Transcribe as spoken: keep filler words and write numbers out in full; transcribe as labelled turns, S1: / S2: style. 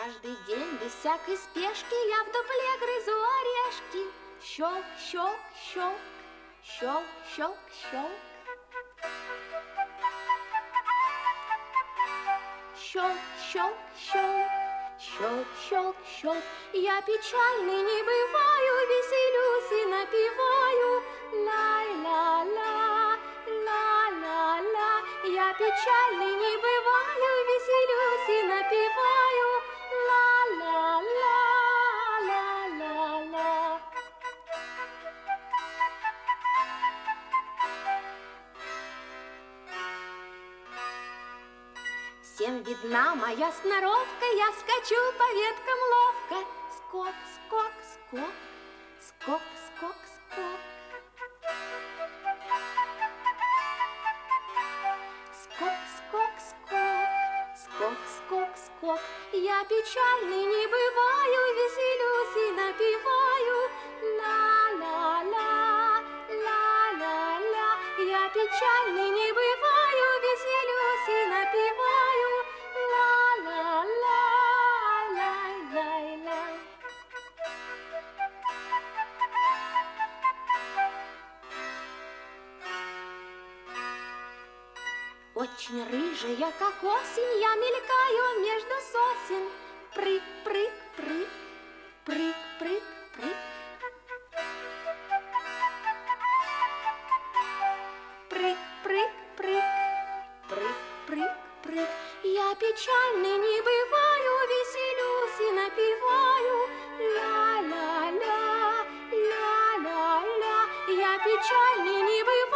S1: Каждый день без всякой спешки я в дупле грызу орешки. Щелк, щелк, щелк, щелк, щелк, щелк. Щелк, щелк, щелк, щелк, щелк, щелк. Я печальный не бываю, веселюсь и напеваю. Ла-ла-ла, ла-ла-ла. Я печальный не бываю, веселюсь и напеваю. Ла-ла-ла, ла-ла-ла. Всем видна моя сноровка, я скачу по веткам ловко. Скок, скок, скок, скок, скок, скок. Скок, скок, скок, скок, скок, скок. Я печальный не бываю, веселюсь и напеваю. Ла-ла-ла, ла-ла-ла. Я печальный не бываю, веселюсь и напеваю. Ла-ла-ла, лай-лай-лай. Очень рыжая, как осень, я мелькаю между сосен. Прыг, прыг, прыг, прыг, прыг, прыг. Прыг, прыг, прыг, прыг, прыг, прыг. Я печальный не бываю, веселюсь и напеваю. Ла-ла-ла, ла-ла-ла. Я печальный не бываю.